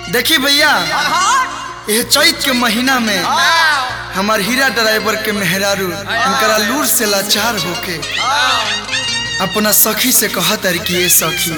देखी भैया ये चैत के महीना में हमार हीरा ड्राइवर के मेहरारू इनकरा लूर से लाचार होके अपना सखी से कहत कि ये सखी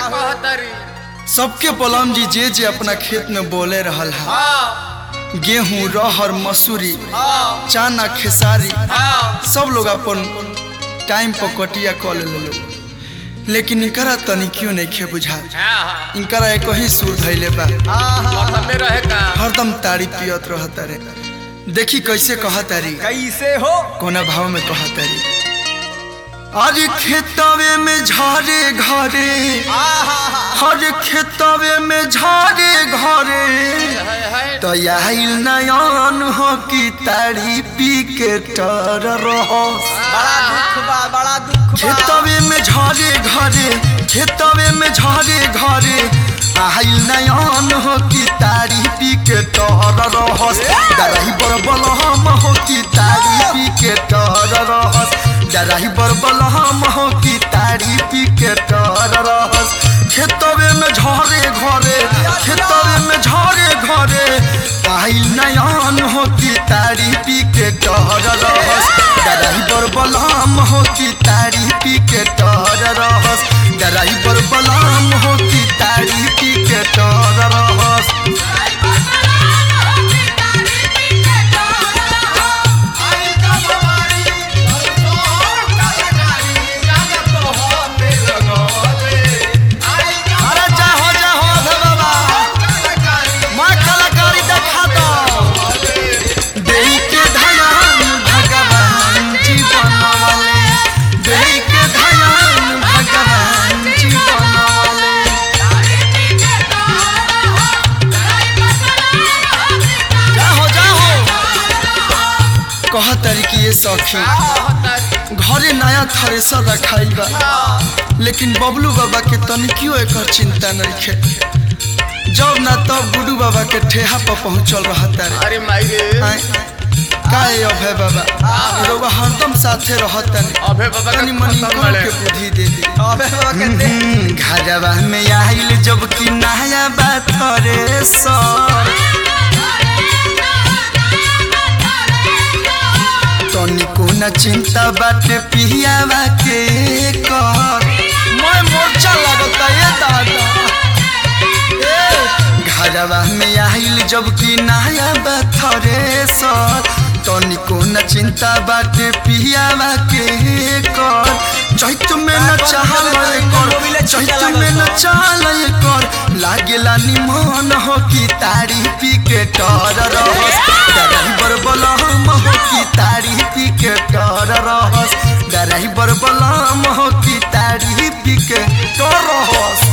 सबके पलम जी जे अपना खेत में बोले रहल है गेहूं रहर मसूरी चना खेसारी सब लोग अपन टाइम पर कटिया कर ले लेकिन इनकरा तनिकियो नहीं खे बुझा इनकरा एक ही सुर धैले बा हरदम ताड़ी पियत रहता रे। देखी कैसे कहता री कैसे हो कोना भाव में कहता री अरे खेतवे में झारे घरे हर खेतवे में झारे घरे तो आइल नयन हो कि ताड़ी पी के टर रहो बड़ा दुख खेतवे में झारे घरे खेतवे में झारे घरे आइल नयन हो कि ताड़ी पी के टर रहस डराही बरबल हम हो कि ताड़ी पी के टर रहस डराही बरबल हम हो कि ताड़ी पी के टर रहस खेतवे में झारे घरे खेतवे में झारे घरे आइल नयन हो कि ताड़ी पी के टर रहस डराही बरबल हम हो कि ताड़ी पी के टर रहस डराही बरबल हम हो कि ताड़ी पी के टर रहस। कहतरी कि ये सखी घरे नया थ्रेसर रखाइल बा लेकिन बबलू बाबा के तनिकियो एकर चिंता नहीं खे जब ना तब गुडू बाबा के ठेहा पर पहुंचल रहता रे। अरे माई रे काहे अभय बाबा लोग हरदम साथे रहता ने अभय बाबा तनी मनी के बुद्धि दे दे अभय बाबा के घरवा में आइल जब कि नया बात थ्रेसर तनिको न चिंता बाटे पियावा के कर मैं मोर्चा लगता ये दादा घरवा में आइल जब कि नया थ्रेसर तनिको न चिंता बाटे पियावा के कर चैत में न चाहल कर चैत में न चाहल कर लागेला निमन हो कि ताड़ी पी के टर रहस डराही बरबल हम हो कि ताड़ी पी के टर रहस डराही बरबल हम हो कि ताड़ी पी के टर रहस।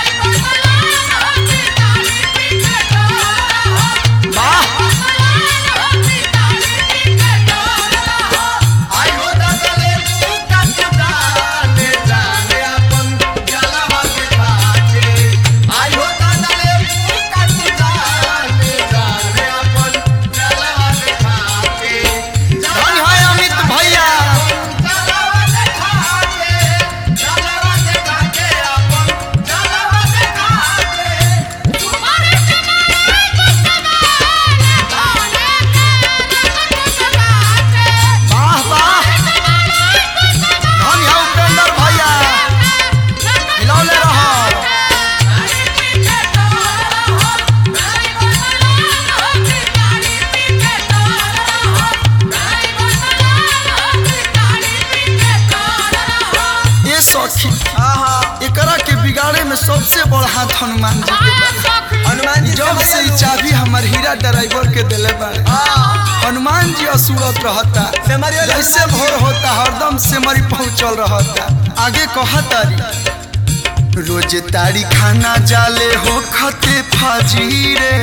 एकरा के बिगाड़े में सबसे बड़ा हाथ हनुमान जी के हनुमान जी जब से चाबी हमार हीरा ड्राइवर के दिले बारे हनुमान जी असुरत रहता जैसे भोर होता हरदम से मरी पहुंचल रहता। आगे कहतारी रोज ताड़ी खाना जाले हो खते फाजीरे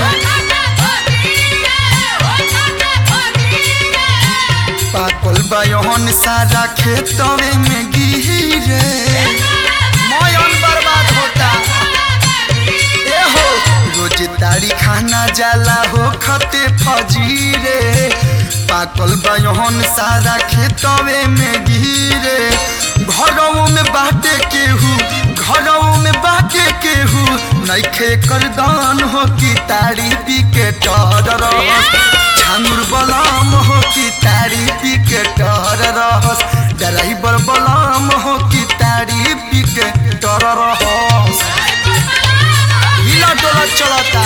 पाकल बायन सारा खेतवे में गिरे मयन बर्बाद होता ए हो रोज ताड़ी खाना जाला हो खते फजीरे पाकल बायन सारा खेतवे में गिरे घरों में बाटे केहू घरों में बाटे केहू नइखे कर दान हो कि तारी पी के टर रहस झांगुर बलाम हो कि तारी पी के टर रहस ड्राइवर बलाम हो कि तारी पी के टर रहस हिला डोला चलता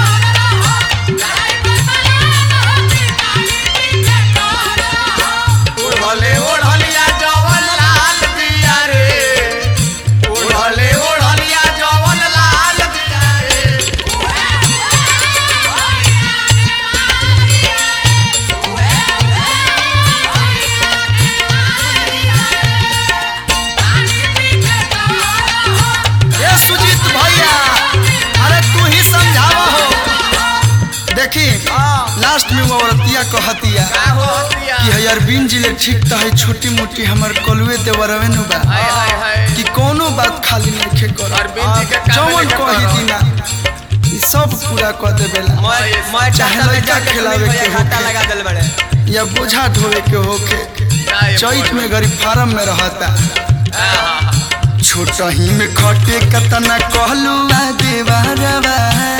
ओढ़ले ओढ़लिया जवन लाल दिया रे ओढ़ले ओढ़लिया जवन लाल दिया रे ये सुजीत भैया अरे तू ही समझावा हो देखी लास्ट में वो औरतिया कहतिया का होतिया कि अरविंद जी ले ठीक त है छोटी मोटी हमर कलुए देवरवे नु बा हाय हाय हाय कि कोनो बात खाली नहीं कर अरविंद जी के जवन कही दिना ई सब पूरा कर देबेला मैं चाहे लड़का खिलावे के घाटा होखे लगा देल बड़े या बोझा ढोवे के होखे चैत में गरीब फार्म में रहता छोटा ही में खटे कतना कहलू आ देवरवा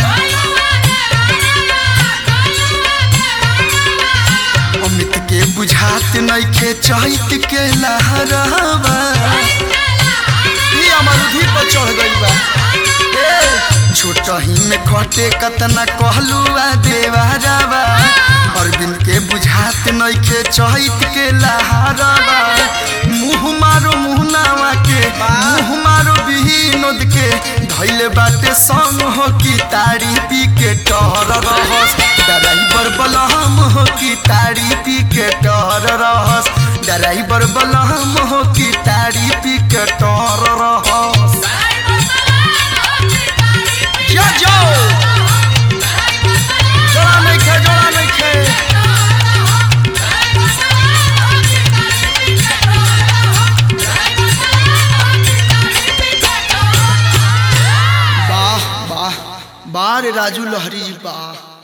अमित के बुझात नइखे चैत के लहरावा ई अमरुधी पर चढ़ गइल बा छोटा ही में खटे कतना कहलू आ देवरवा अरविंद के बुझात नइखे चैत के लहरावा मुँह मारो मुहनावा के मुँह मारो विनोद के धैले बाटे संग हो कि तारी पी के टहर रहस ड्राइवर बलहम हो कि तारी पी के टहर रहस ड्राइवर बलहम हो कि तारी पी के टहर रहस जा जाओ जोड़ा नहीं खे जोड़ा नहीं खे वाह वाह वाह रे राजू लहरी जी वाह।